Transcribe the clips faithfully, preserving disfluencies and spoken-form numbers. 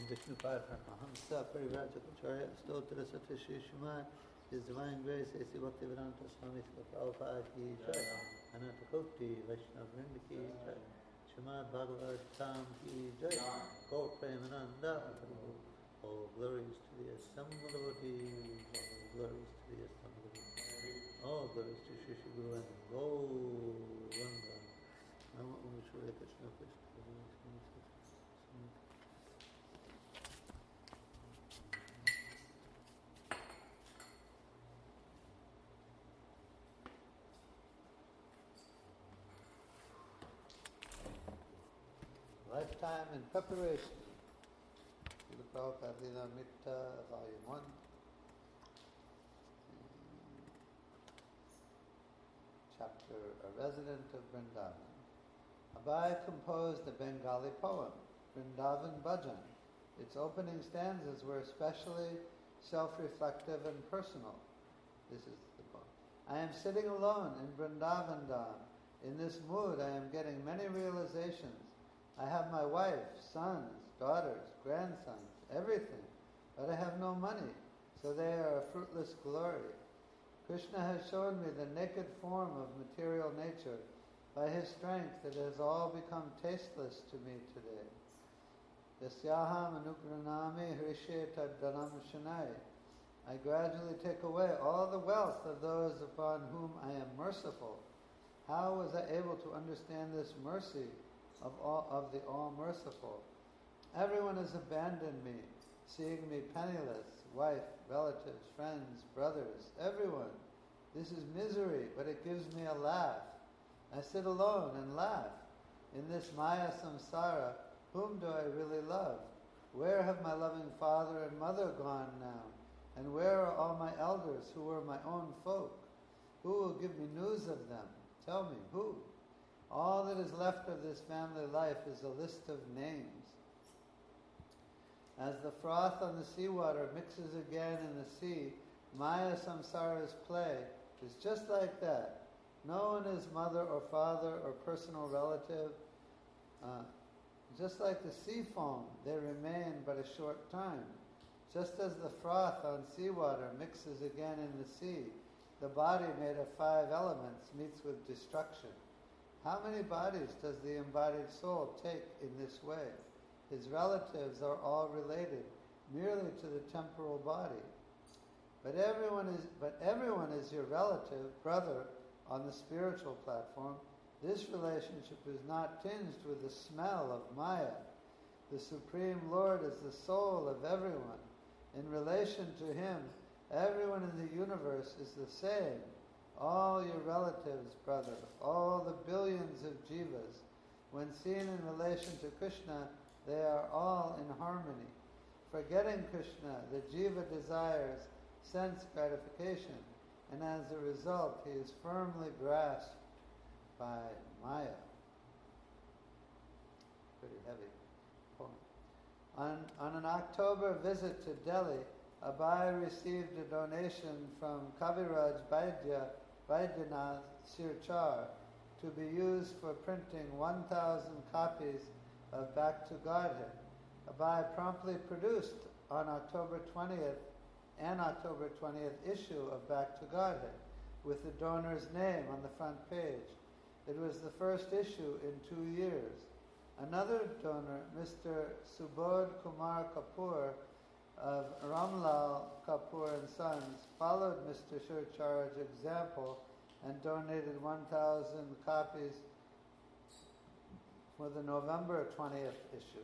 Vishnu Paramahamsa Parivrajacharya Stotra Satya Shri Srimad, His Divine Grace A C Bhaktivedanta Swami Prabhupada Ki Jai, Ananta Koti Vaishnava Vrinda Ki Jai, Srimad Bhagavatam Ki Jai, Gaur Premananda Prabhu. All glories to the assembled devotees, all glories to the assembled devotees, all glories to Shri Shri Guru and Gauranga. Namo Om Shri Krishna Krishna. Lifetime in Preparation. Srila Prabhupada Lilamrita, Volume one. Chapter A Resident of Vrindavan. Abai composed a Bengali poem, Vrindavan Bhajan. Its opening stanzas were especially self-reflective and personal. This is the poem. I am sitting alone in Vrindavan Dham. In this mood I am getting many realizations. I have my wife, sons, daughters, grandsons, everything, but I have no money, so they are a fruitless glory. Krishna has shown me the naked form of material nature. By his strength it has all become tasteless to me today. Yasyaham anugranami hrishe taddanam shanai. I gradually take away all the wealth of those upon whom I am merciful. How was I able to understand this mercy of all of the all-merciful? Everyone has abandoned me, seeing me penniless, wife, relatives, friends, brothers, everyone. This is misery, but it gives me a laugh. I sit alone and laugh. In this Maya samsara, whom do I really love? Where have my loving father and mother gone now? And where are all my elders who were my own folk? Who will give me news of them? Tell me, who? All that is left of this family life is a list of names. As the froth on the seawater mixes again in the sea, Maya samsara's play is just like that. No one is mother or father or personal relative. Uh, just like the sea foam, they remain but a short time. Just as the froth on seawater mixes again in the sea, the body made of five elements meets with destruction. How many bodies does the embodied soul take in this way? His relatives are all related merely to the temporal body. But everyone is but everyone is your relative, brother, on the spiritual platform. This relationship is not tinged with the smell of Maya. The Supreme Lord is the soul of everyone. In relation to him, everyone in the universe is the same. All your relatives, brother, all the billions of jivas, when seen in relation to Krishna, they are all in harmony. Forgetting Krishna, the jiva desires sense gratification, and as a result, he is firmly grasped by Maya. Pretty heavy poem. On, on an October visit to Delhi, Abai received a donation from Kaviraj Vaidya Vaidyanath Sirchar to be used for printing one thousand copies of Back to Godhead. Abai promptly produced on October twentieth and October twentieth issue of Back to Godhead with the donor's name on the front page. It was the first issue in two years. Another donor, Mister Subodh Kumar Kapoor of Ramlal Kapoor and Sons, followed Mister Sirchar's example and donated one thousand copies for the November twentieth issue.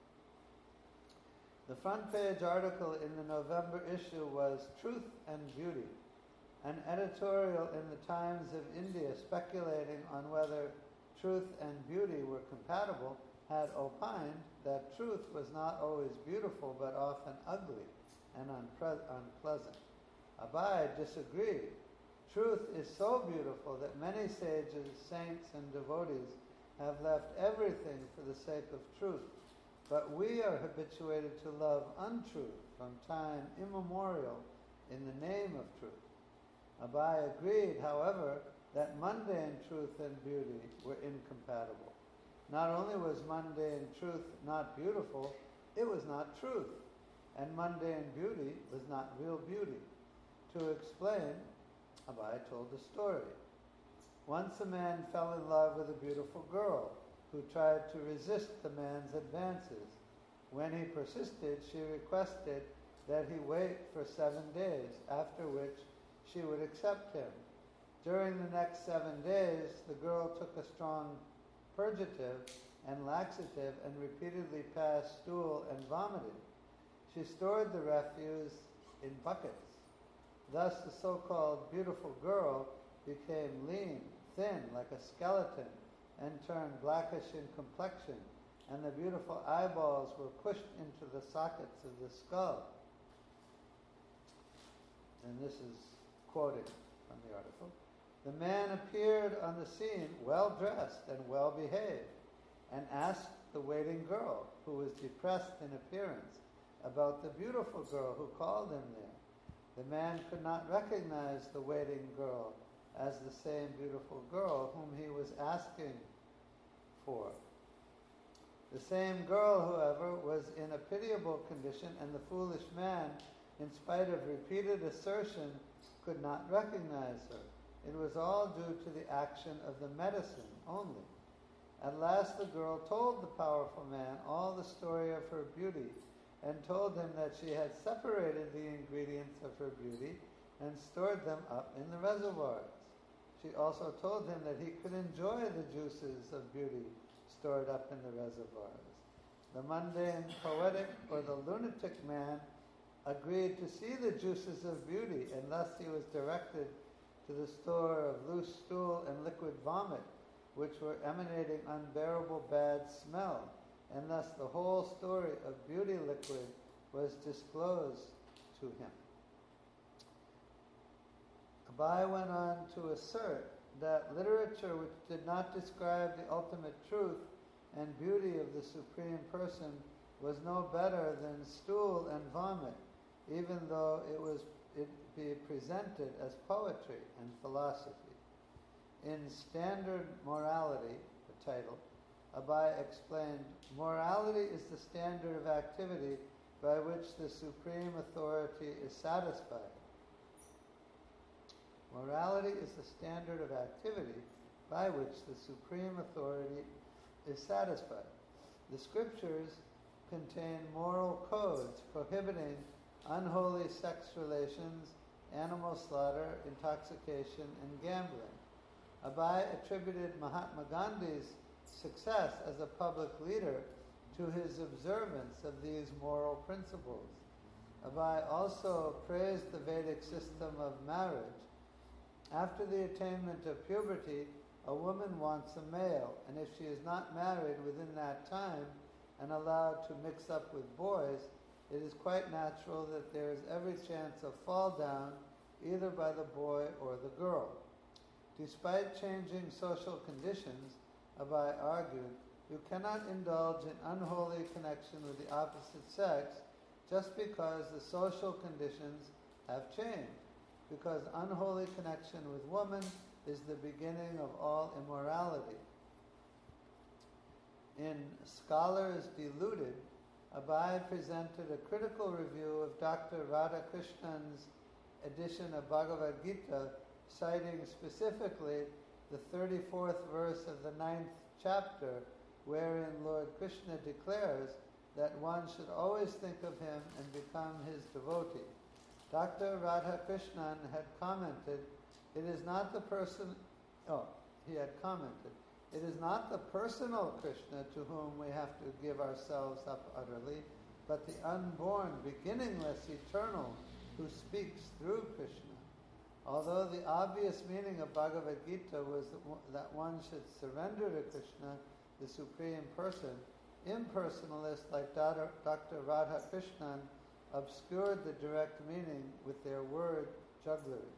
The front page article in the November issue was Truth and Beauty, an editorial in the Times of India speculating on whether truth and beauty were compatible had opined that truth was not always beautiful but often ugly and unpre- unpleasant. Abai disagreed. Truth is so beautiful that many sages, saints, and devotees have left everything for the sake of truth. But we are habituated to love untruth from time immemorial in the name of truth. Abai agreed, however, that mundane truth and beauty were incompatible. Not only was mundane truth not beautiful, it was not truth, and mundane beauty was not real beauty. To explain, Abai told a story. Once a man fell in love with a beautiful girl who tried to resist the man's advances. When he persisted, she requested that he wait for seven days, after which she would accept him. During the next seven days, the girl took a strong purgative and laxative and repeatedly passed stool and vomited. She stored the refuse in buckets. Thus the so-called beautiful girl became lean, thin, like a skeleton, and turned blackish in complexion, and the beautiful eyeballs were pushed into the sockets of the skull. And this is quoting from the article. The man appeared on the scene well-dressed and well-behaved, and asked the waiting girl, who was depressed in appearance, about the beautiful girl who called him there. The man could not recognize the waiting girl as the same beautiful girl whom he was asking for. The same girl, however, was in a pitiable condition, and the foolish man, in spite of repeated assertion, could not recognize her. It was all due to the action of the medicine only. At last the girl told the powerful man all the story of her beauty, and told him that she had separated the ingredients of her beauty and stored them up in the reservoirs. She also told him that he could enjoy the juices of beauty stored up in the reservoirs. The mundane, poetic, or the lunatic man agreed to see the juices of beauty, and thus he was directed to the store of loose stool and liquid vomit, which were emanating unbearable bad smell, and thus the whole story of beauty liquid was disclosed to him. Abai went on to assert that literature which did not describe the ultimate truth and beauty of the Supreme Person was no better than stool and vomit, even though it was it be presented as poetry and philosophy. In Standard Morality, the title, Abai explained, morality is the standard of activity by which the supreme authority is satisfied. Morality is the standard of activity by which the supreme authority is satisfied. The scriptures contain moral codes prohibiting unholy sex relations, animal slaughter, intoxication, and gambling. Abai attributed Mahatma Gandhi's success as a public leader to his observance of these moral principles. Abai also praised the Vedic system of marriage. After the attainment of puberty, a woman wants a male, and if she is not married within that time and allowed to mix up with boys, it is quite natural that there is every chance of fall down either by the boy or the girl. Despite changing social conditions, Abai argued, you cannot indulge in unholy connection with the opposite sex just because the social conditions have changed, because unholy connection with woman is the beginning of all immorality. In Scholars Deluded, Abai presented a critical review of Doctor Radhakrishnan's edition of Bhagavad Gita, citing specifically the thirty-fourth verse of the ninth chapter, wherein Lord Krishna declares that one should always think of him and become his devotee. Doctor Radhakrishnan had commented, it is not the person, oh, he had commented, it is not the personal Krishna to whom we have to give ourselves up utterly, but the unborn, beginningless, eternal, who speaks through Krishna. Although the obvious meaning of Bhagavad Gita was that one should surrender to Krishna, the Supreme Person, impersonalists like Doctor Radhakrishnan obscured the direct meaning with their word jugglery.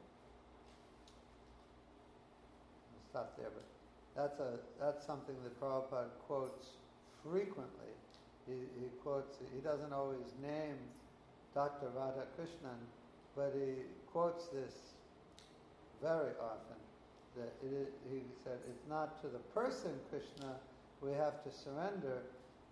I'll stop there, but that's a that's something that Prabhupada quotes frequently. He, he quotes, he doesn't always name Doctor Radhakrishnan, but he quotes this very often. That it is, he said, it's not to the person Krishna we have to surrender,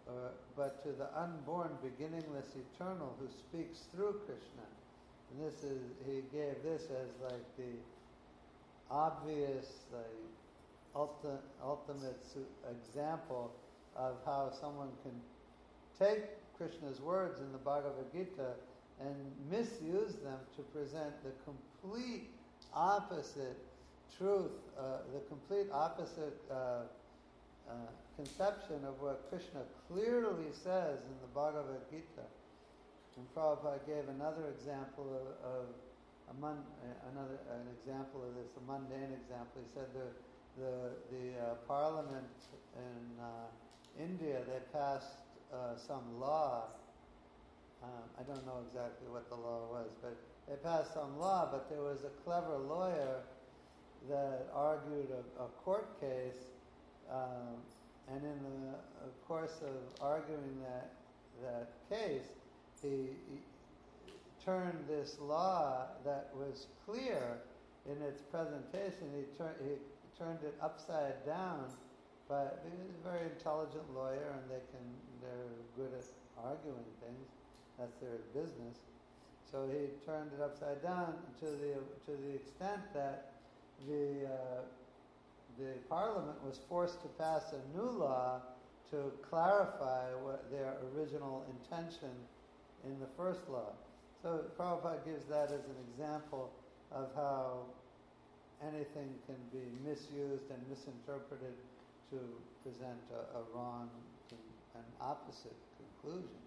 or, but to the unborn, beginningless, eternal, who speaks through Krishna. And this is, he gave this as like the obvious, like ulti- ultimate su- example of how someone can take Krishna's words in the Bhagavad Gita and misuse them to present the complete opposite truth, uh, the complete opposite uh, uh, conception of what Krishna clearly says in the Bhagavad Gita. And Prabhupada gave another example of, of a mun- another an example of this, a mundane example. He said the the the uh, parliament in uh, India, they passed uh, some law. Um, I don't know exactly what the law was, but they passed some law. But there was a clever lawyer that argued a, a court case, um, and in the uh, course of arguing that that case, he, he turned this law that was clear in its presentation. He turned he turned it upside down. But he's a very intelligent lawyer, and they can they're good at arguing things. That's their business. So he turned it upside down to the to the extent that the uh, the Parliament was forced to pass a new law to clarify what their original intention in the first law. So Prabhupada gives that as an example of how anything can be misused and misinterpreted to present a, a wrong, an opposite conclusion.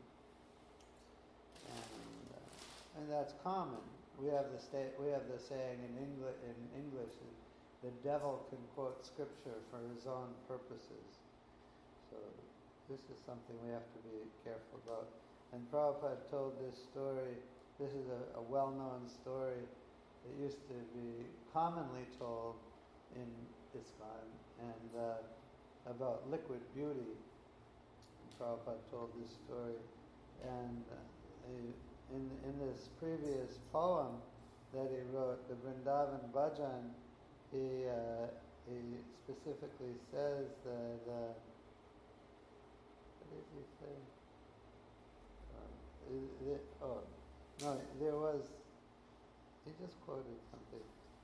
And, uh, and that's common. We have the sta- we have the saying in English, in English, the devil can quote scripture for his own purposes. So this is something we have to be careful about. And Prabhupada told this story. This is a, a well-known story. It used to be commonly told in ISKCON, and uh, about liquid beauty. And Prabhupada told this story, and uh, he, in in this previous poem that he wrote, the Vrindavan Bhajan, he uh, he specifically says that. Uh, what did he say? Uh, it, it, oh, no, there was. He just quoted something.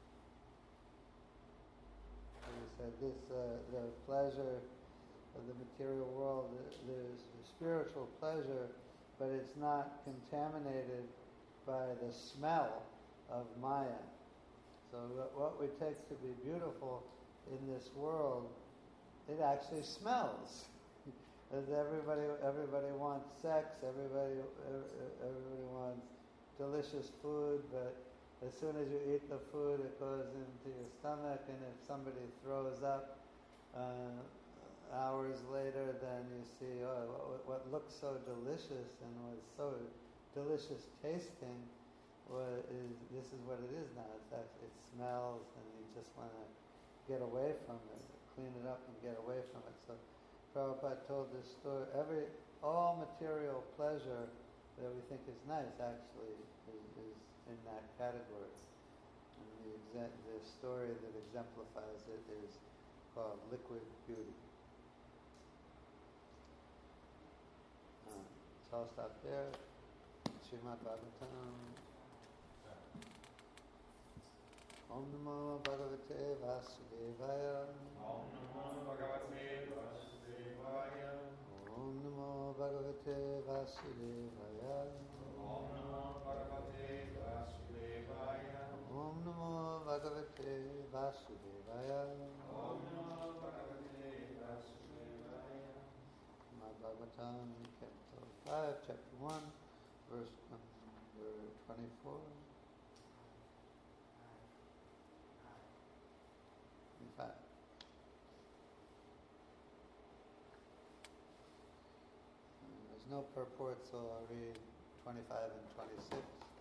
He said, "This uh, the pleasure of the material world. There's spiritual pleasure, but it's not contaminated by the smell of Maya. So what we take to be beautiful in this world, it actually smells. As everybody, everybody wants sex. Everybody, everybody wants delicious food, but as soon as you eat the food, it goes into your stomach, and if somebody throws up uh, hours later, then you see, oh, what, what looked so delicious and was so delicious tasting, well, is, this is what it is now. It's actually, it smells, and you just want to get away from it, clean it up and get away from it. So Prabhupada told this story. Every all material pleasure that we think is nice actually is, is in that category. And the, exa- the story that exemplifies it is called Liquid Beauty. Uh, so I'll stop there. Srimad Bhagavatam. Om Namo Bhagavate Vasudevaya. Om Namo Bhagavate Vasudevaya. Om Namo Bhagavate Vasudevaya. Om Namo Bhagavate Vasudevaya. Om Namo Bhagavate Vasudevaya. Om Namo Bhagavate Vasudevaya. Srimad Bhagavatam, Canto five, Chapter one, verse number twenty-four. twenty-five. There's no purport, so I'll read twenty-five and twenty-six.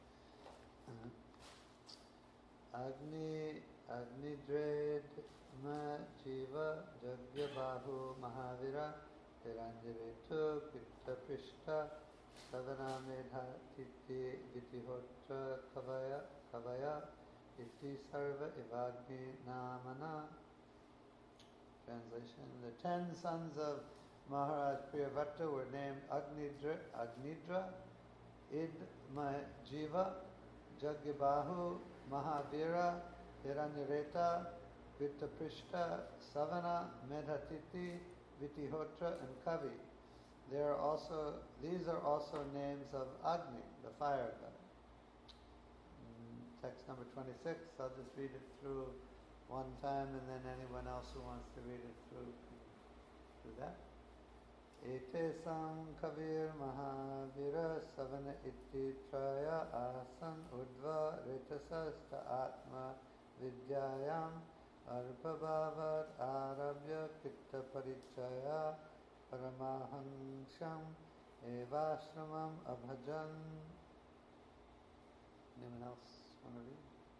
Agni Agni Dred Ma Jiva Jagya Bahu Mahavira Hiranjavetu Pitta Prishta Savana Medha Titi Vitihotra Kavaya Kavaya Iti Sarva Ivagni Namana. Translation: The ten sons of Maharaj Priyavatta were named Agnidra, Agnidra Idmajiva, Jagyabahu, Mahavira, Hiranyareta, Vittaprishta, Savana, Medhatiti, Vitihotra, and Kavi. They are also, these are also names of Agni, the fire god. Mm, text number twenty-six, I'll just read it through one time, and then anyone else who wants to read it through can do that. Ete sam kavir mahavira savana iti traya asan udva retasasta atma vidyayam arpabhavat arabhya kitta parichaya paramahansham evashramam abhajan. Anyone else want to read?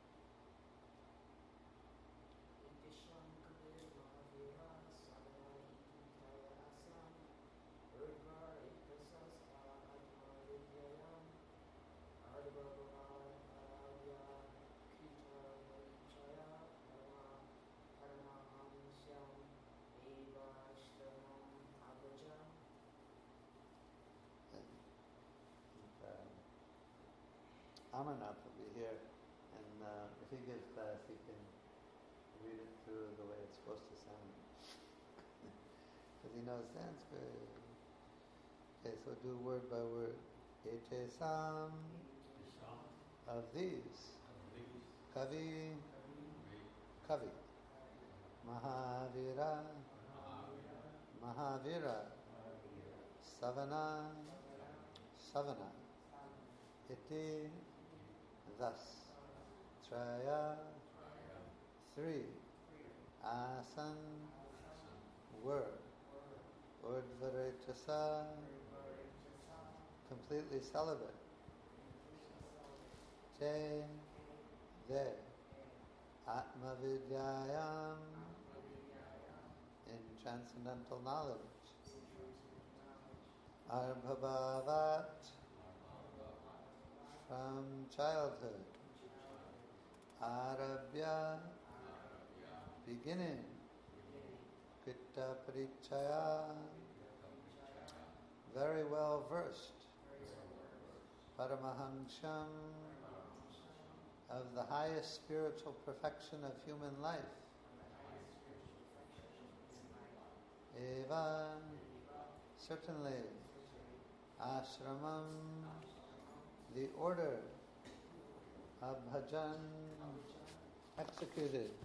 Amarnath will be here, and uh, if he gives class, he can read it through the way it's supposed to sound, because he knows Sanskrit. Okay, so do word by word. Ete sam, of these, Kavi, Kavi, Mahavira, Mahavira, Savana, Savana, Iti, thus, Traya, three, Asan, were, Urdhvaretasa, completely celibate, Te, they, Atmavidyayam, in transcendental knowledge, Arbhabavat, from childhood, Arabhya, beginning, Kritta Parichaya, very well versed, Paramahansham, of the highest spiritual perfection of human life, Eva, certainly, Ashramam, the order of bhajan, executed.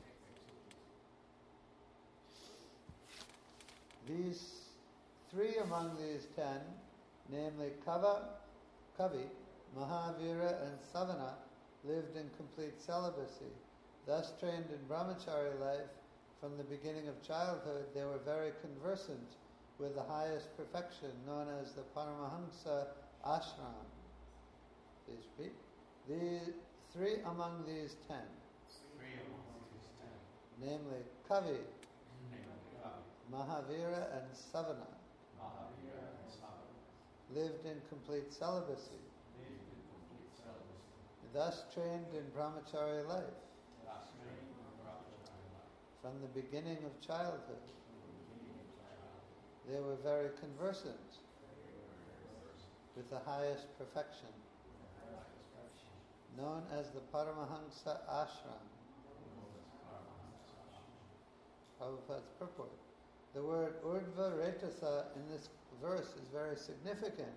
These three among these ten, namely Kava, Kavi, Mahavira, and Savana, lived in complete celibacy. Thus trained in brahmachari life, from the beginning of childhood, they were very conversant with the highest perfection, known as the Paramahamsa Ashram. Please repeat. The three among these ten, Three among these ten, namely Kavi, namely Kavi, Mahavira, and Savana, Mahavira, and Savana, lived in complete celibacy, lived in complete celibacy, thus trained in brahmachari life, thus trained in brahmachari life. from the beginning of childhood. From the beginning of childhood, They were very conversant they were very versed with the highest perfection, in the highest perfection, known as the Paramahamsa Ashram. known as Paramahamsa Ashram. Prabhupada's purport. The word Urdhva Retasa in this verse is very significant.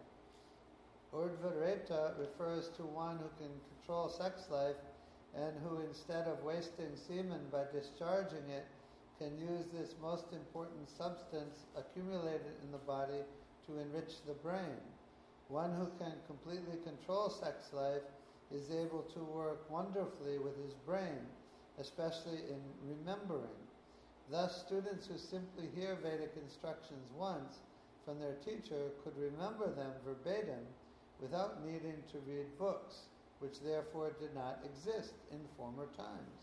Urdhva Reta refers to one who can control sex life and who, instead of wasting semen by discharging it, can use this most important substance accumulated in the body to enrich the brain. One who can completely control sex life is able to work wonderfully with his brain, especially in remembering. Thus, students who simply hear Vedic instructions once from their teacher could remember them verbatim without needing to read books, which therefore did not exist in former times.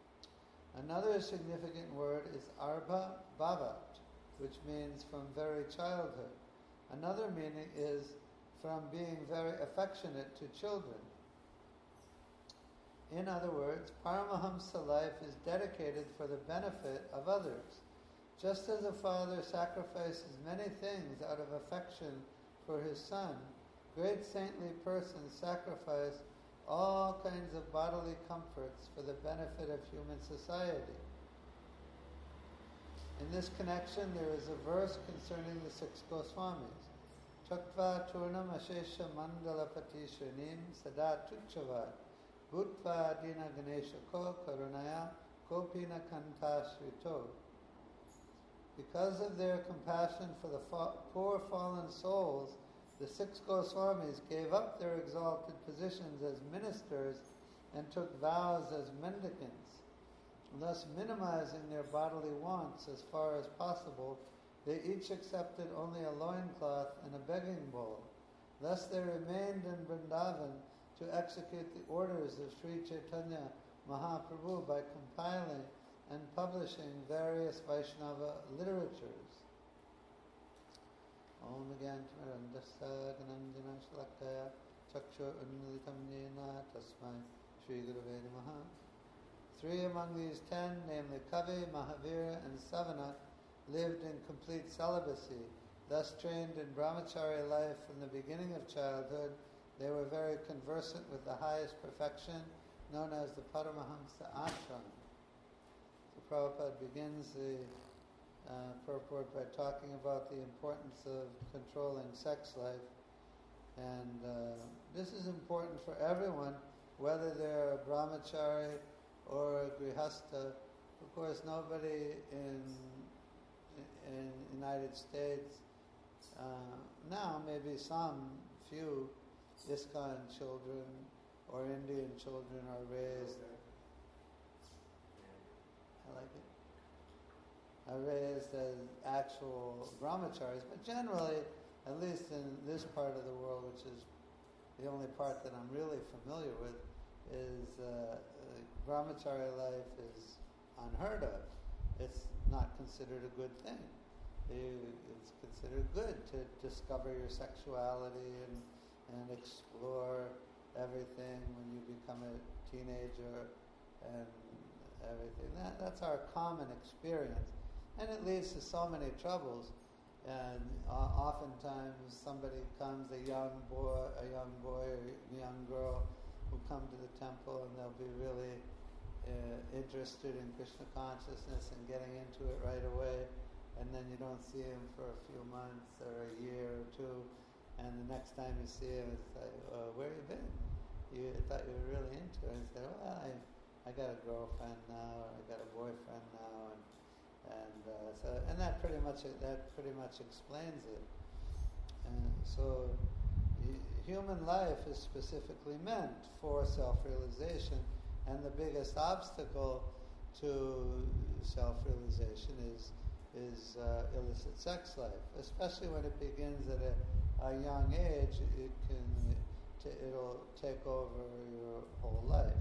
Another significant word is Arbha Bhavat, which means from very childhood. Another meaning is from being very affectionate to children. In other words, Paramahamsa life is dedicated for the benefit of others. Just as a father sacrifices many things out of affection for his son, great saintly persons sacrifice all kinds of bodily comforts for the benefit of human society. In this connection, there is a verse concerning the six Goswamis. Chakva turnam ashesha mandala patishranim sada tuchava bhutva dina ganesha ko karunaya kopina kanta shrito. Because of their compassion for the fa- poor fallen souls, the six Goswamis gave up their exalted positions as ministers and took vows as mendicants. Thus minimizing their bodily wants as far as possible, they each accepted only a loincloth and a begging bowl. Thus they remained in Vrindavan to execute the orders of Sri Chaitanya Mahaprabhu by compiling and publishing various Vaishnava literatures. Om Gyantamarandasa Gananjana Shalakaya Chakshu Unmilitam Yena Tasmai Shri Gurave Namaha. Three among these ten, namely Kavi, Mahavira, and Savana, lived in complete celibacy. Thus trained in brahmachari life from the beginning of childhood, they were very conversant with the highest perfection, known as the Paramahamsa Ashram. So Prabhupada begins the uh, purport by talking about the importance of controlling sex life. And uh, this is important for everyone, whether they're a brahmachari or a grihastha. Of course, nobody in in the United States uh, now, maybe some few ISKCON children or Indian children are raised. I like it. Are raised as actual brahmacharis, but generally, at least in this part of the world, which is the only part that I'm really familiar with, is uh, brahmachari life is unheard of. It's not considered a good thing. It's considered good to discover your sexuality and, and explore everything when you become a teenager and everything. That, that's our common experience. And it leads to so many troubles. And uh, oftentimes somebody comes, a young boy, a young boy or a young girl will come to the temple and they'll be really uh, interested in Krishna consciousness and getting into it right away. And then you don't see him for a few months or a year or two. And the next time you see him, it's like, uh, where have you been? You I thought you were really into it. And say, well, I, I got a girlfriend now, or I got a boyfriend now, and and uh, so and that pretty much that pretty much explains it. And so, human life is specifically meant for self-realization, and the biggest obstacle to self-realization is is uh, illicit sex life, especially when it begins at a, a young age. It can t- it'll take over your whole life,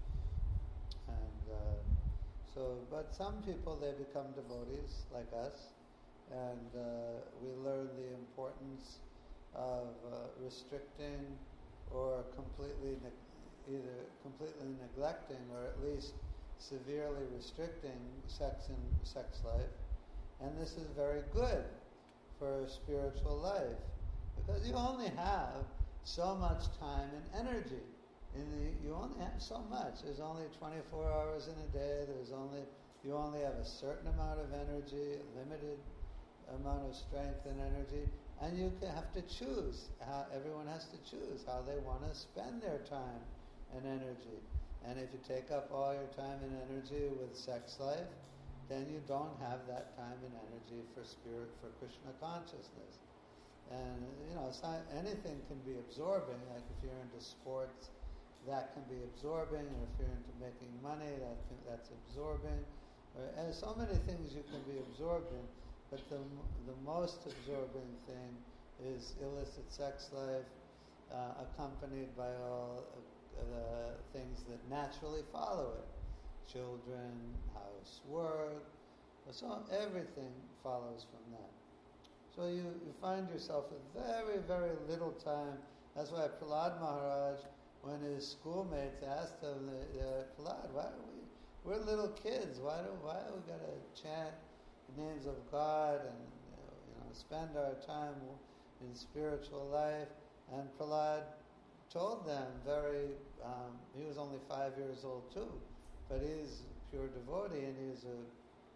and uh, so. But some people, they become devotees like us, and uh, we learn the importance of uh, restricting or completely ne- either completely neglecting or at least severely restricting sex and sex life. And this is very good for spiritual life, because you only have so much time and energy. In the, you only have so much. There's only twenty-four hours in a day. There's only you only have a certain amount of energy, a limited amount of strength and energy, and you can have to choose. How, everyone has to choose how they want to spend their time and energy. And if you take up all your time and energy with sex life, then you don't have that time and energy for spirit, for Krishna consciousness. And, you know, it's not, anything can be absorbing. Like if you're into sports, that can be absorbing. Or if you're into making money, that can, that's absorbing. Or, and so many things you can be absorbed in. But the the most absorbing thing is illicit sex life, uh, accompanied by all uh, the things that naturally follow it. Children, housework, so everything follows from that. So you, you find yourself with very, very little time. That's why Prahlad Maharaj, when his schoolmates asked him, uh, Prahlad, why are we, we're little kids, why do why do we got to chant names of God and you know spend our time in spiritual life. And Prahlad told them very. Um, he was only five years old too, but he's a pure devotee, and he's a.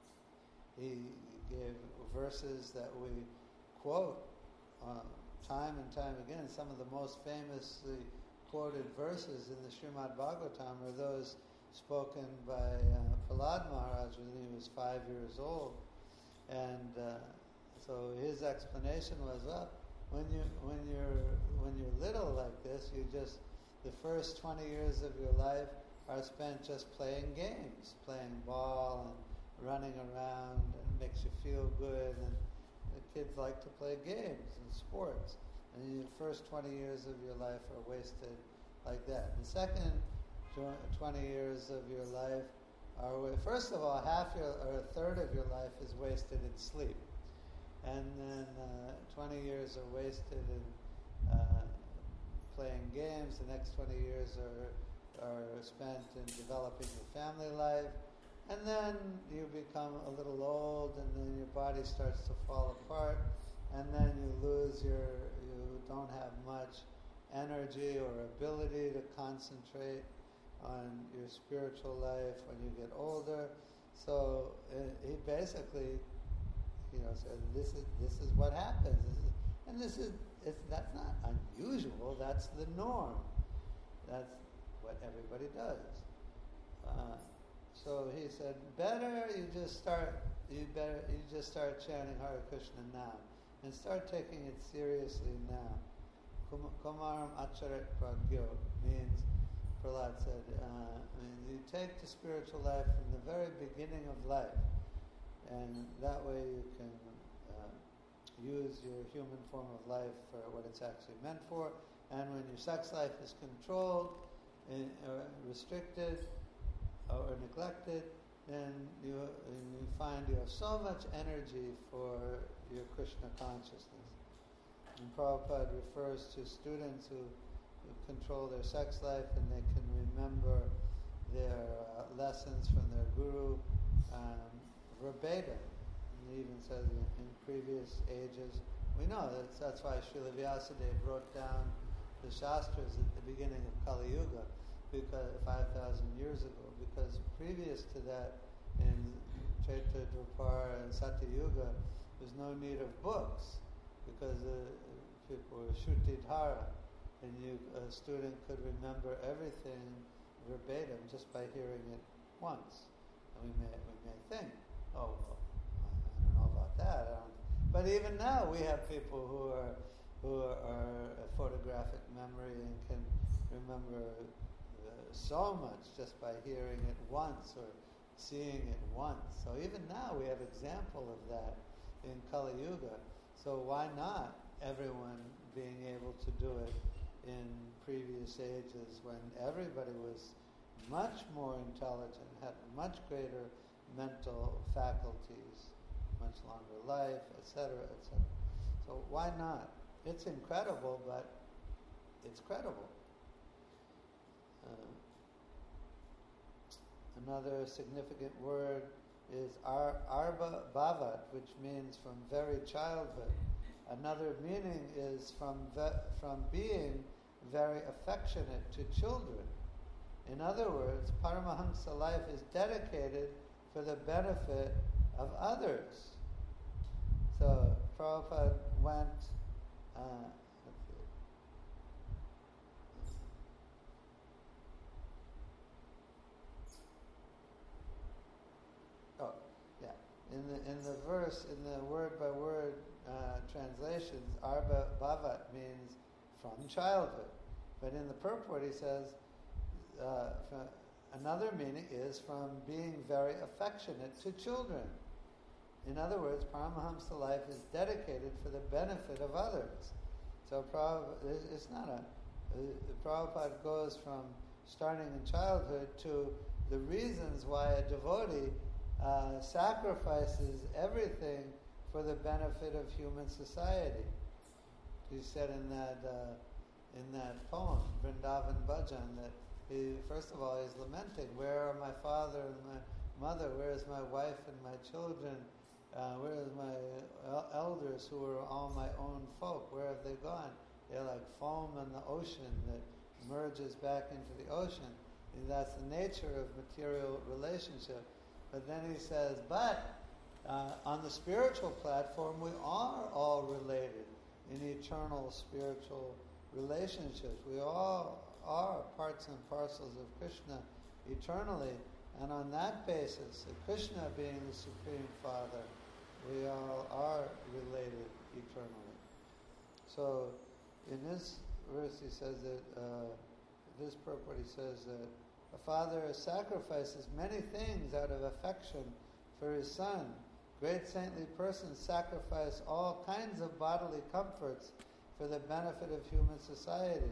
He gave verses that we quote uh, time and time again. Some of the most famously quoted verses in the Srimad Bhagavatam are those spoken by uh, Prahlad Maharaj when he was five years old. And uh, so his explanation was, well, when you when you're when you're little like this, you just the first twenty years of your life are spent just playing games, playing ball and running around, and it makes you feel good. And the kids like to play games and sports. And the first twenty years of your life are wasted like that. The second twenty years of your life are, first of all, half your, or a third of your life is wasted in sleep. And then uh, twenty years are wasted in uh, playing games. The next twenty years are, are spent in developing your family life. And then you become a little old, and then your body starts to fall apart. And then you lose your, you don't have much energy or ability to concentrate on your spiritual life when you get older. So uh, he basically, you know, said this is this is what happens, this is, and this is it's, that's not unusual. That's the norm. That's what everybody does. Uh, so he said, better you just start. You better you just start chanting Hare Krishna now. And start taking it seriously now. Kumaram Acharet Pragyo means, Prahlad said, uh, means you take the spiritual life from the very beginning of life, and that way you can uh, use your human form of life for what it's actually meant for. And when your sex life is controlled, in, or restricted, or neglected, then you, you find you have so much energy for your Krishna consciousness. And Prabhupada refers to students who, who control their sex life and they can remember their uh, lessons from their guru um, verbatim. And he even says in, in previous ages, we know that's, that's why Srila Vyasadeva wrote down the Shastras at the beginning of Kali Yuga, because five thousand years ago, because previous to that, in Chaitra Dwapara and Satya Yuga, there's no need of books, because uh, people were Shrutidhara, and you, a student could remember everything verbatim just by hearing it once. And we may we may think, oh, well, I don't know about that. I don't. But even now, we have people who are who are, are a photographic memory and can remember uh, so much just by hearing it once or seeing it once. So even now we have example of that in Kali Yuga. So why not everyone being able to do it in previous ages when everybody was much more intelligent, had much greater mental faculties, much longer life, et cetera, et cetera. So why not? It's incredible, but it's credible. Uh, Another significant word is ar, arba bhavat, which means from very childhood. Another meaning is from ve, from being very affectionate to children. In other words, Paramahamsa life is dedicated for the benefit of others. So Prabhupada went. Uh, let's see. Oh, yeah. In the in the verse, in the word by word uh, translations, arba bhavat means from childhood, but in the purport he says uh, from, another meaning is from being very affectionate to children. In other words, Paramahamsa life is dedicated for the benefit of others. So Prabhupada, it's not a. Uh, Prabhupada goes from starting in childhood to the reasons why a devotee uh, sacrifices everything for the benefit of human society. He said in that uh, in that poem, Vrindavan Bhajan, that he, first of all, he's lamenting, where are my father and my mother? Where is my wife and my children? Uh, where's my el- elders who were all my own folk? Where have they gone? They're like foam in the ocean that merges back into the ocean. And that's the nature of material relationship. But then he says, but uh, on the spiritual platform, we are all related in eternal spiritual relationships. We all are parts and parcels of Krishna eternally. And on that basis, Krishna being the Supreme Father, we all are related eternally. So in this verse he says that, uh, this purport he says that a father sacrifices many things out of affection for his son. Great saintly persons sacrifice all kinds of bodily comforts for the benefit of human society.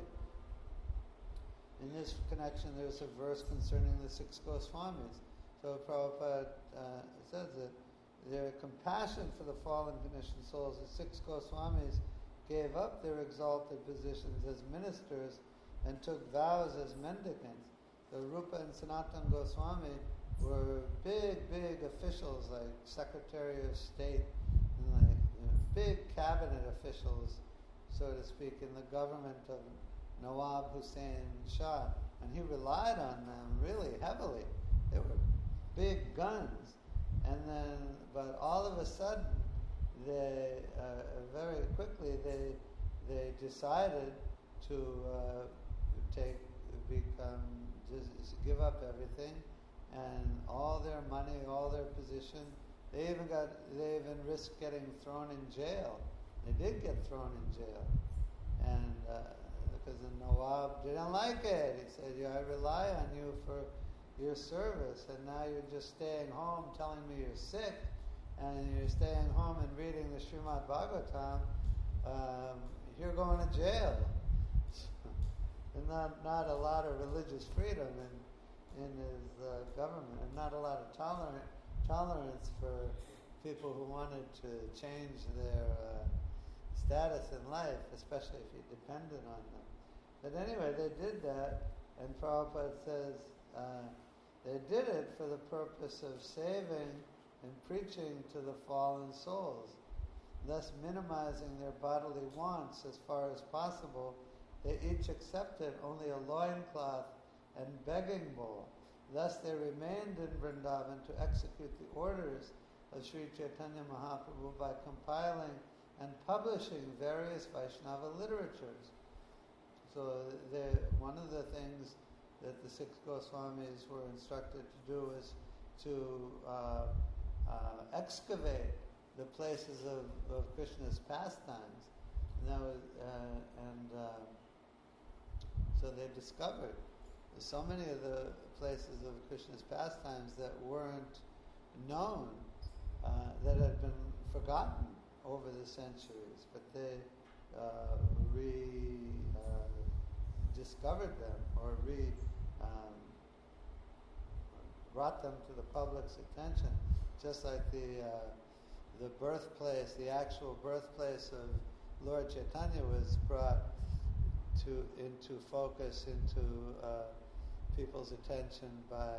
In this connection, there's a verse concerning the six Goswamis. So Prabhupada uh, says that their compassion for the fallen conditioned souls, the six Goswamis gave up their exalted positions as ministers and took vows as mendicants. The Rupa and Sanatana Goswami were big, big officials, like Secretary of State, and like you know, big cabinet officials, so to speak, in the government of Nawab Hussain Shah. And he relied on them really heavily. They were big guns. And then, but all of a sudden, they, uh, very quickly, they they decided to uh, take, become, just give up everything, and all their money, all their position. They even got, they even risked getting thrown in jail. They did get thrown in jail, and uh, because the Nawab didn't like it. He said, "Yeah, I rely on you for your service, and now you're just staying home, telling me you're sick, and you're staying home and reading the Srimad Bhagavatam. Um, you're going to jail." And not not a lot of religious freedom in in his uh, government, and not a lot of tolerant tolerance for people who wanted to change their uh, status in life, especially if you depended on them. But anyway, they did that, and Prabhupada says uh, they did it for the purpose of saving and preaching to the fallen souls, thus minimizing their bodily wants as far as possible. They each accepted only a loincloth and begging bowl. Thus they remained in Vrindavan to execute the orders of Sri Chaitanya Mahaprabhu by compiling and publishing various Vaishnava literatures. So they, one of the things that the six Goswamis were instructed to do is to uh, uh, excavate the places of, of Krishna's pastimes. And, that was, uh, and uh, so they discovered so many of the places of Krishna's pastimes that weren't known, uh, that had been forgotten over the centuries, but they uh, re uh, discovered them or re um, brought them to the public's attention, just like the uh, the birthplace, the actual birthplace of Lord Chaitanya was brought to into focus, into uh, people's attention by,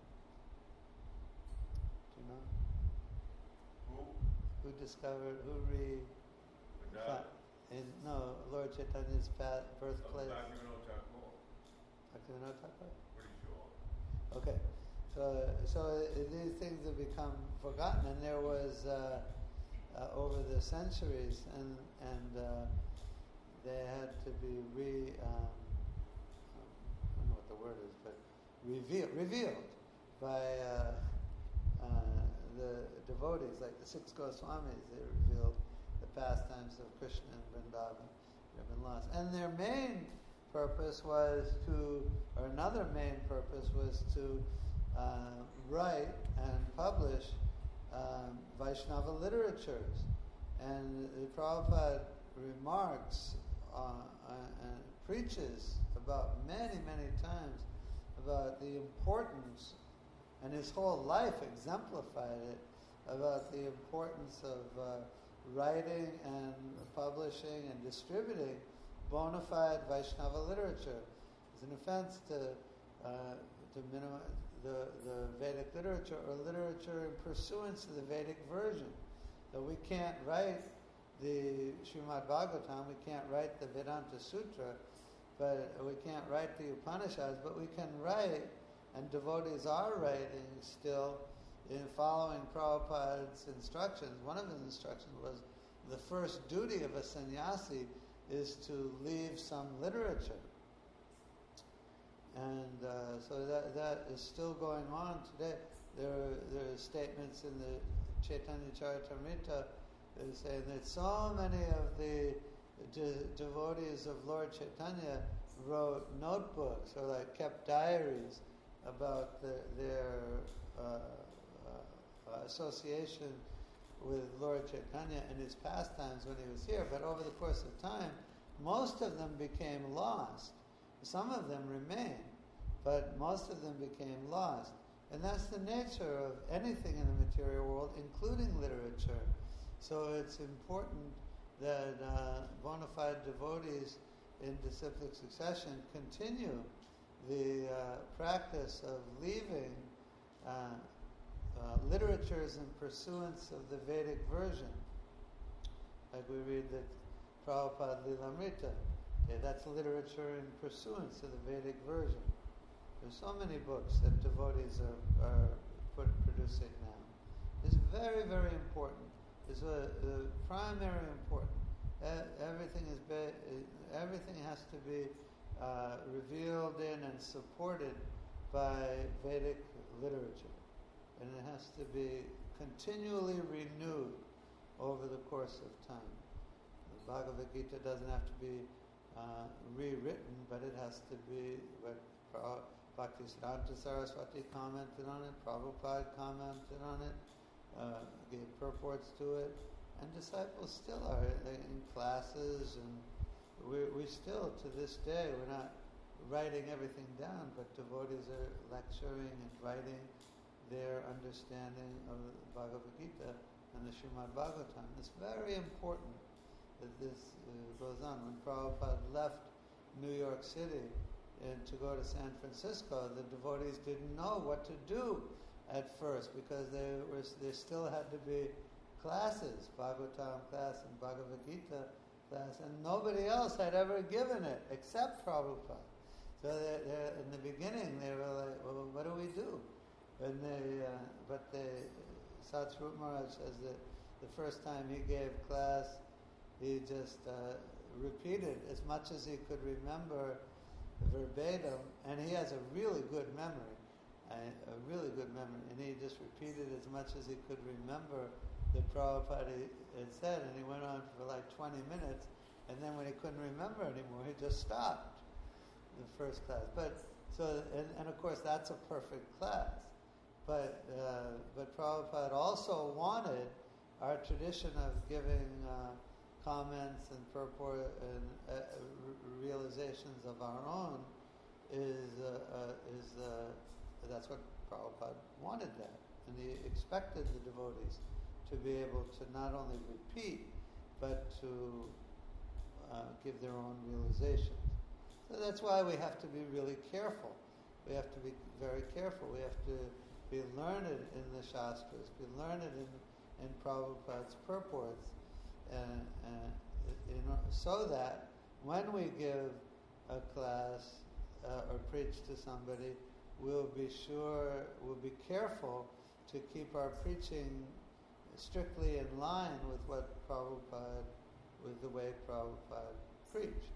do you know? Who? Who discovered, who re... Vrindavan. In, no, Lord Chaitanya's pa- birthplace. Bhaktivinoda Thakur. Bhaktivinoda Thakur? Pretty sure. Okay. So, so uh, these things have become forgotten, and there was, uh, uh, over the centuries, and, and uh, they had to be re... Um, I don't know what the word is, but revealed, revealed by uh, uh, the devotees, like the six Goswamis. They revealed the pastimes of Krishna and Vrindavan. They've been lost. And their main purpose was to, or another main purpose was to uh, write and publish um, Vaishnava literatures. And the Prabhupada remarks uh, uh, and preaches about many, many times about the importance, and his whole life exemplified it, about the importance of uh, writing and publishing and distributing bona fide Vaishnava literature. It's an offense to uh, to minimize the, the Vedic literature or literature in pursuance of the Vedic version. So we can't write the Srimad Bhagavatam, we can't write the Vedanta Sutra, but we can't write the Upanishads, but we can write, and devotees are writing still in following Prabhupada's instructions. One of his instructions was the first duty of a sannyasi is to leave some literature. And uh, so that that is still going on today. There are, there are statements in the Chaitanya Charitamrita that are saying that so many of the de- devotees of Lord Chaitanya wrote notebooks or like kept diaries about the, their uh, uh, association with Lord Chaitanya and his pastimes when he was here. But over the course of time, most of them became lost. Some of them remain, but most of them became lost. And that's the nature of anything in the material world, including literature. So it's important that uh, bona fide devotees in disciplic succession continue the uh, practice of leaving uh, uh, literatures in pursuance of the Vedic version. Like we read that Prabhupada Lilamrita, okay, that's literature in pursuance of the Vedic version. There's so many books that devotees are, are put, producing now. It's very, very important. It's a, a primary important. E- everything is be, everything has to be uh, revealed in and supported by Vedic literature, and it has to be continually renewed over the course of time. The Bhagavad Gita doesn't have to be uh, rewritten, but it has to be what Bhaktisiddhanta Saraswati commented on it, Prabhupada commented on it, uh, gave purports to it, and disciples still are in classes, and we we still, to this day, we're not writing everything down, but devotees are lecturing and writing their understanding of the Bhagavad Gita and the Srimad Bhagavatam. It's very important that this uh, goes on. When Prabhupada left New York City and to go to San Francisco, the devotees didn't know what to do at first because they were there still had to be classes, Bhagavatam class and Bhagavad Gita class, and nobody else had ever given it except Prabhupada. So they're, they're, in the beginning they were like, well, what do we do? And they, uh, but they, Satsvarup Maharaj says that the first time he gave class, he just uh, repeated as much as he could remember verbatim, and he has a really good memory, a really good memory, and he just repeated as much as he could remember that Prabhupada had said, and he went on for like twenty minutes, and then when he couldn't remember anymore, he just stopped the first class. But so, and, and of course that's a perfect class. But uh, but Prabhupada also wanted our tradition of giving uh, comments and purport and uh, realizations of our own is uh, uh, is uh, that's what Prabhupada wanted that, and he expected the devotees to be able to not only repeat but to uh, give their own realizations. So that's why we have to be really careful. We have to be very careful. We have to be learned in the Shastras, be learned in, in Prabhupada's purports, and, and you know, so that when we give a class uh, or preach to somebody, we'll be sure, we'll be careful to keep our preaching strictly in line with what Prabhupada, with the way Prabhupada preached.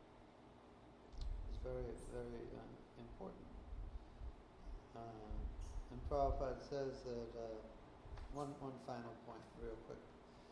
It's very, very uh, important. Uh, and Prabhupada says that, uh, one, one final point real quick.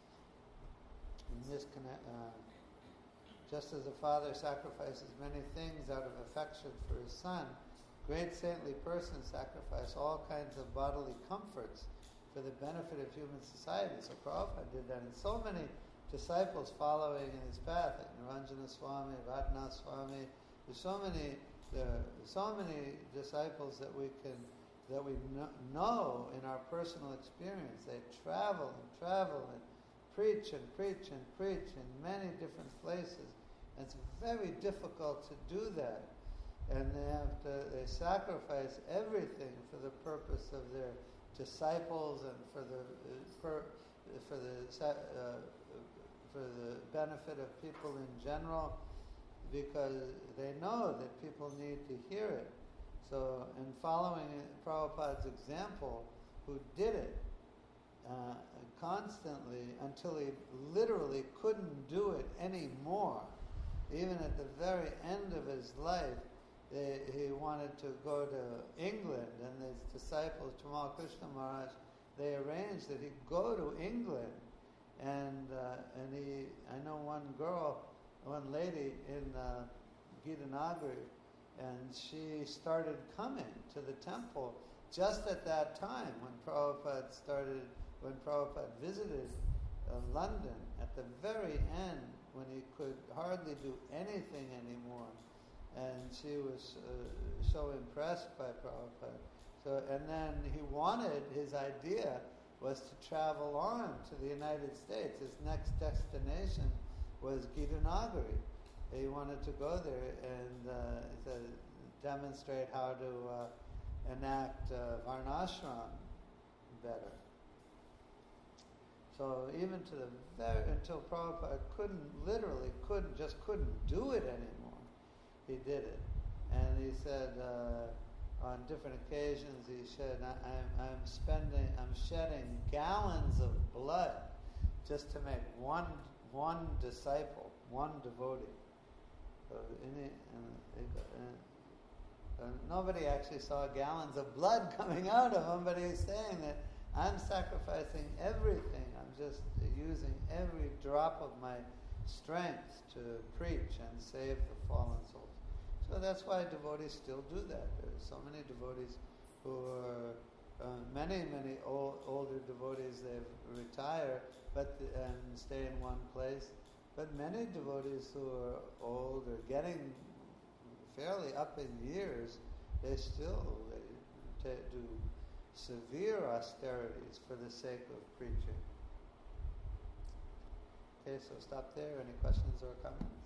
In this connect, uh, just as a father sacrifices many things out of affection for his son, great saintly persons sacrifice all kinds of bodily comforts for the benefit of human society. So Prabhupada did that, and so many disciples following in his path, like Niranjana Swami, Radhanath Swami. There's so many, there are so many disciples that we can, that we know in our personal experience. They travel and travel and preach and preach and preach in many different places. And it's very difficult to do that, and they have to, they sacrifice everything for the purpose of their disciples and for the for for the sa- uh, for the benefit of people in general, because they know that people need to hear it. So, in following Prabhupada's example, who did it uh, constantly until he literally couldn't do it anymore, even at the very end of his life, they, he wanted to go to England, and his disciples, Tamal Krishna Maharaj, they arranged that he'd go to England, and uh, and he, I know one girl, one lady in uh, Gitanagari, and she started coming to the temple just at that time when Prabhupada started, when Prabhupada visited uh, London, at the very end, when he could hardly do anything anymore. And she was uh, so impressed by Prabhupada. So, and then he wanted, his idea was to travel on to the United States. His next destination was Gitanagari. He wanted to go there and uh, to demonstrate how to uh, enact uh, Varnashram better. So even to the very, until Prabhupada couldn't, literally couldn't, just couldn't do it anymore, he did it. And he said, uh, on different occasions, he said, I, I'm, I'm spending, I'm shedding gallons of blood just to make one, one disciple, one devotee. So in it, and it, uh, uh, nobody actually saw gallons of blood coming out of him, but he's saying that I'm sacrificing everything. I'm just using every drop of my strength to preach and save the fallen souls. So that's why devotees still do that. There's so many devotees who are, uh, many, many old, older devotees, they've retired but and stay in one place. But many devotees who are old or getting fairly up in years, they still they t- do severe austerities for the sake of preaching. Okay, so stop there. Any questions or comments?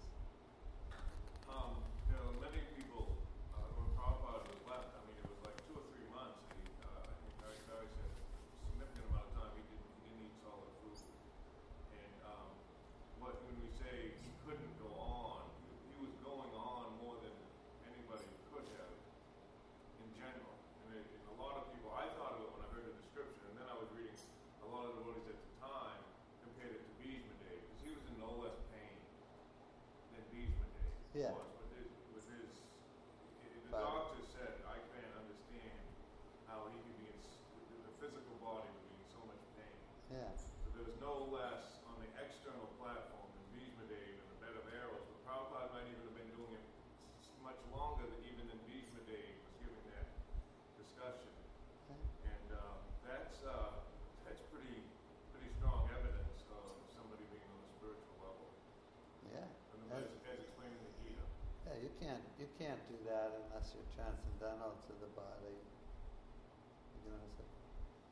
Um, you know, many people, uh, when Prabhupada was left, I mean, it was like two or three months. He, uh, I think Harry Carey said a significant amount of time he didn't, he didn't eat solid food. And um, what when we say he couldn't go on, he, he was going on more than anybody could have in general. And, it, and a lot of people, I thought of it when I heard the description, and then I was reading a lot of devotees at the time compared it to Bhishma Dev, because he was in no less pain than Bhishma Dev Yeah. was. With his, with his, the Right. doctor said, I can't understand how he could be in, s- the, the physical body would be in so much pain. Yeah. So there was no less on the external platform than Bhishma Dev and the bed of arrows, but Prabhupada might even have been doing it s- much longer than even than Bhishma Dev was giving that discussion. And um, that's uh, that's pretty pretty strong evidence of somebody being on a spiritual level. Yeah. And As, as, as explained in the Gita. yeah, you can't you can't do that unless you're transcendental to the body. You know what I'm saying?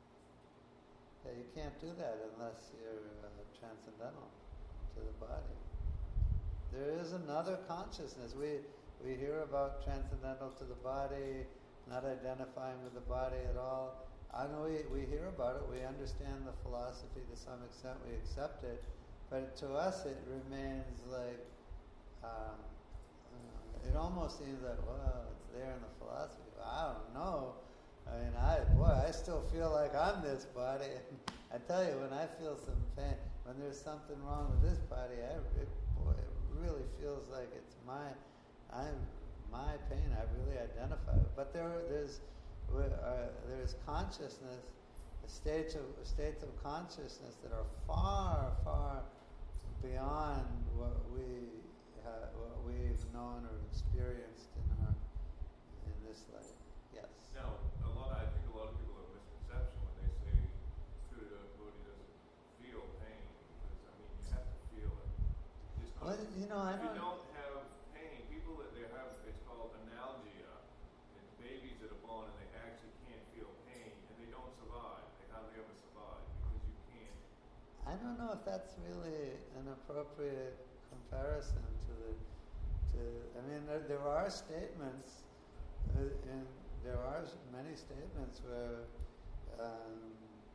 Yeah, you can't do that unless you're uh, transcendental to the body. There is another consciousness. We we hear about transcendental to the body, not identifying with the body at all. I know we, we hear about it, we understand the philosophy to some extent, we accept it, but to us it remains like, um, uh, it almost seems like, well, it's there in the philosophy. I don't know. I mean, I boy, I still feel like I'm this body. I tell you, when I feel some pain, when there's something wrong with this body, I, it, boy, it really feels like it's my, I'm my pain. I really identify with. But there, there's, uh, there's consciousness, states of states of consciousness that are far, far beyond what we, uh, what we've known or experienced in our, in this life. Yes. Now, a lot. I think a lot of people have a misconception when they say the devotee doesn't feel pain, because I mean you have to feel it. It's not, Well, you know, I if you don't. don't have pain, people that they have, it's called analgesia. It's babies that are born and they actually can't feel pain, and they don't survive. They hardly ever survive because you can't. I don't know if that's really an appropriate comparison to the. To I mean, there, there are statements, uh, and there are many statements where um,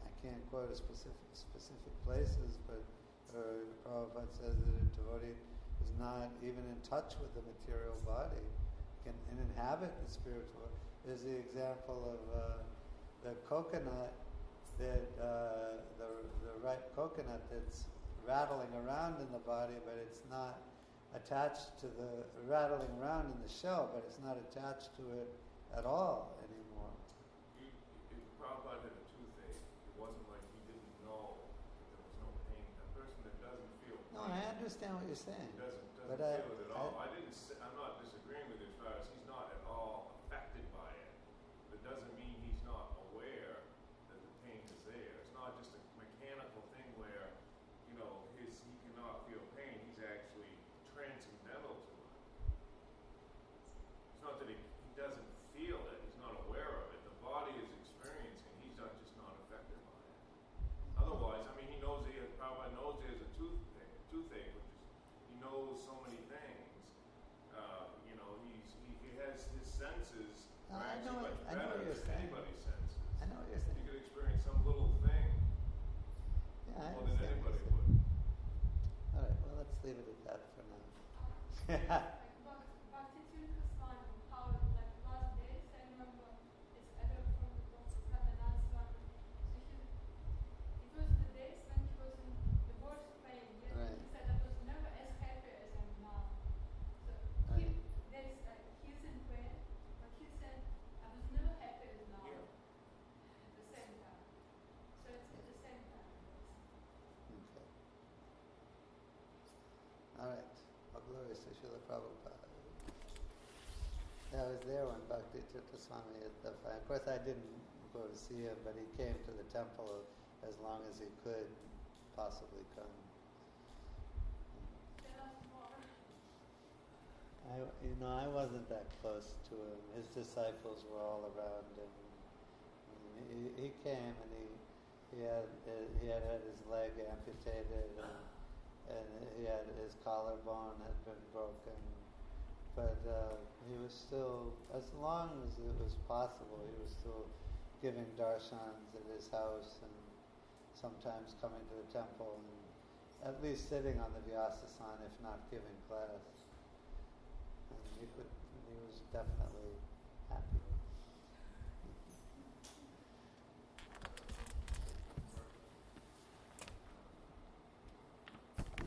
I can't quote a specific specific places, but or Prabhupada says that a devotee is not even in touch with the material body, can and inhabit the spiritual. There's the example of uh, the coconut, that uh, the the ripe coconut that's rattling around in the body, but it's not attached to the rattling around in the shell, but it's not attached to it at all anymore. He, if Prabhupada had a toothache, it wasn't like he didn't know that there was no pain. A person that doesn't feel pain, No, I understand what you're saying. doesn't, doesn't But I- feel it at all. I- I, didn't. Say, I'm not disagreeing with you as far as he's not at all affected by it. But it doesn't mean he's not aware that the pain is there. It's not just a mechanical thing where, you know, his he cannot feel pain. He's actually transcendental to it. It's not that he, he doesn't feel it. He's not aware of it. The body is experiencing. He's not just not affected by it. Otherwise, I mean, he knows he has, Prabhupada knows he has a toothache, toothache, which is he knows so many things. Uh, you know, he's he, he has his senses No, are I actually know what- much I know better what you're than saying. anybody's senses. I know what you're You saying. could experience some little thing Yeah, I more than understand what anybody you're would. saying. All right, well, let's leave it at that for now. Like Bhak- Bhakti Tirtha Swami, how like last days I remember it's I heard from the Doctor Radhanath Swami. So he, it was the days when he was in the worst pain. Yet Right. he said I was never as happy as I'm now. So Right. he, there's like he's in pain, but he said I was never happy as now. Yeah. At the same time. So it's at the same time. Okay. All right. All glories to Srila Prabhupada. Yeah, I was there when Bhakti Tirtha Swami at the fi- Of course, I didn't go to see him, but he came to the temple as long as he could possibly come. Tell us more. I, you know, I wasn't that close to him. His disciples were all around him. And he, he came and he he had he had had his leg amputated and, and he had his collarbone had been broken, but uh, he was still, as long as it was possible, he was still giving darshans at his house and sometimes coming to the temple and at least sitting on the Vyasasan, if not giving class. And he could, he was definitely happy.